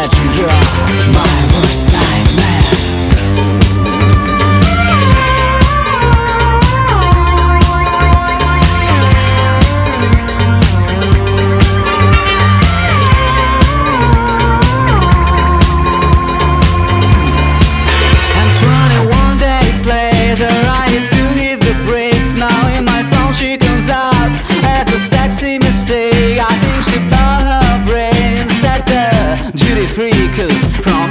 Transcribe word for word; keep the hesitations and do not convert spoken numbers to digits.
imagine you're my worst nightmare. And twenty-one days later I hit to hit the brakes. Now in my phone she comes up as a sexy mistake. I think she bought her brains at the duty free, 'cause from